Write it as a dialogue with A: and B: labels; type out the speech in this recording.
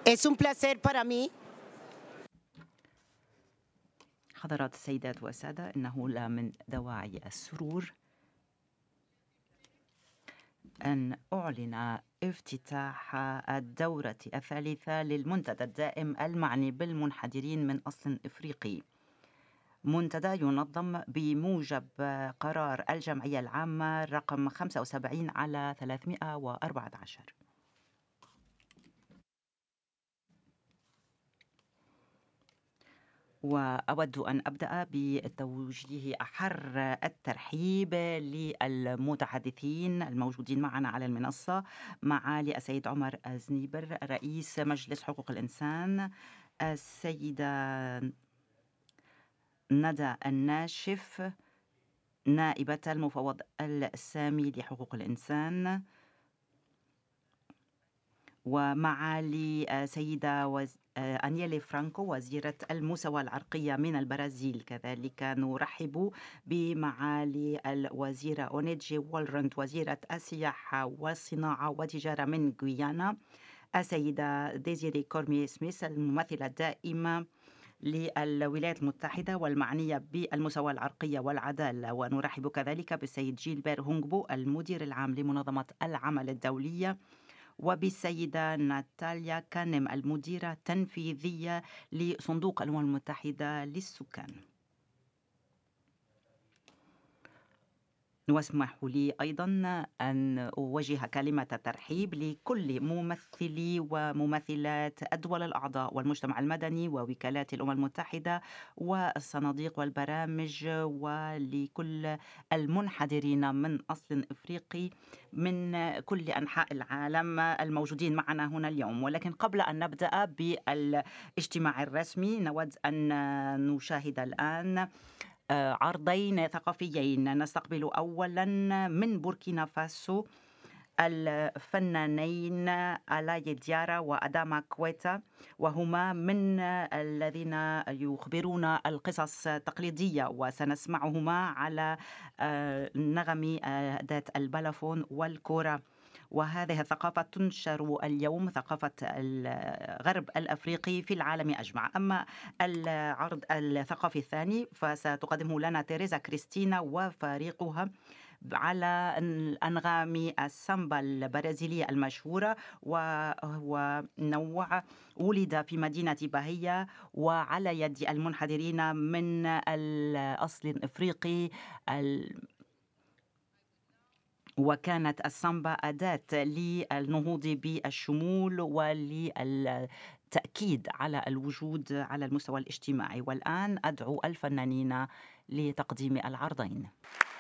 A: Es un placer para mí.
B: حضرات السيدات والسادة، إنه لا من دواعي السرور أن أعلن افتتاح الدورة الثالثة للمنتدى الدائم المعني بالمنحدرين من أصل إفريقي، منتدى ينظم بموجب قرار الجمعية العامة رقم 75/314. وأود أن أبدأ بتوجيه أحر الترحيب للمتحدثين الموجودين معنا على المنصة، معالي السيد عمر زنيبر رئيس مجلس حقوق الإنسان، السيدة ندى الناشف نائبة المفوض السامي لحقوق الإنسان، ومعالي سيدة أنيلي فرانكو وزيرة المساواة العرقية من البرازيل. كذلك نرحب بمعالي الوزيرة أونيجي وولرند وزيرة السياحة والصناعة والتجارة من غيانا، السيدة ديزيري كورمي سميث الممثلة الدائمة للولايات المتحدة والمعنية بالمساواة العرقية والعدالة، ونرحب كذلك بالسيد جيلبير هونغبو المدير العام لمنظمة العمل الدولية، وبالسيدة ناتاليا كانم المديرة التنفيذية لصندوق الأمم المتحدة للسكان. واسمحوا لي أيضا أن أوجه كلمة ترحيب لكل ممثلي وممثلات الدول الأعضاء والمجتمع المدني ووكالات الأمم المتحدة والصناديق والبرامج، ولكل المنحدرين من أصل إفريقي من كل أنحاء العالم الموجودين معنا هنا اليوم. ولكن قبل أن نبدأ بالاجتماع الرسمي نود أن نشاهد الآن عرضين ثقافيين. نستقبل أولا من بوركينا فاسو الفنانين آلاي ديارا وأداما كويتا، وهما من الذين يخبرون القصص التقليدية، وسنسمعهما على نغم أداة البلافون والكورة. وهذه الثقافة تنشر اليوم، ثقافة الغرب الأفريقي في العالم أجمع. أما العرض الثقافي الثاني فستقدمه لنا تيريزا كريستينا وفريقها على أنغام السامبا البرازيلية المشهورة، وهو نوع ولد في مدينة باهية وعلى يد المنحدرين من الأصل الإفريقي، وكانت السامبا أداة للنهوض بالشمول وللتأكيد على الوجود على المستوى الاجتماعي. والآن أدعو الفنانين لتقديم العرضين.